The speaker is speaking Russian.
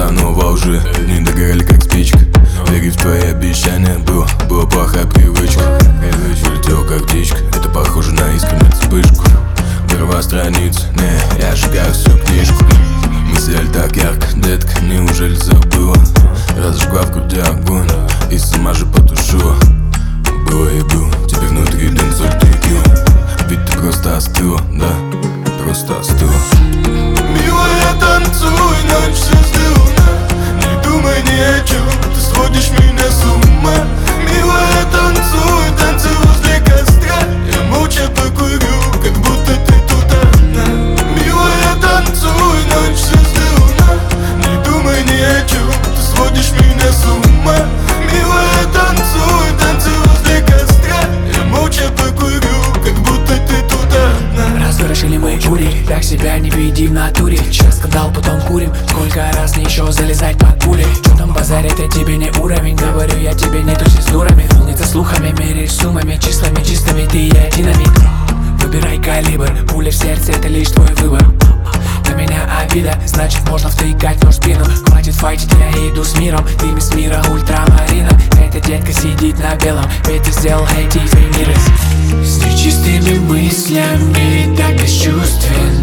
Казанова уже дни догорали как спичка. Верить в твои обещания было плохая привычка. Улетел как птичка, это похоже на искреннюю вспышку. Первая страница, не, я сжигаю всю книжку. Мысль так ярко, детка, неужели забыла? Разожгла в груди огонь и сама же потушила. Было и было, теперь внутри бензоль текила. Ведь ты просто остыла, да, просто остыла. Милая, танцуй, ночь все сделана. Не думай ни о чем, ты сводишь меня с ума. Милая, танцуй, танцуй возле костра. Я молча покурю, как будто ты тут одна. Милая, танцуй, ночь все сделана. Не думай ни о чем, ты сводишь меня с ума. Милая, танцуй, танцуй возле костра. Я молча покурю, как будто ты тут одна. Разворошили мы кури, так себя не веди в натуре. Сейчас скандал, потом курим. Сколько раз мне еще залезать под пули? Что там базарит, это тебе не уровень. Говорю я тебе, не тусить с дурами. Волнится слухами, меряешь суммами, числами чистыми, ты и динамит. Выбирай калибр, пуля в сердце, это лишь твой выбор. На меня обида, значит можно втыкать нож в спину. Хватит файтить, я иду с миром. Ты мисс мира, ультрамарина. Эта детка сидит на белом, ведь ты сделал эти миры. С нечистыми мыслями, так бесчувственно.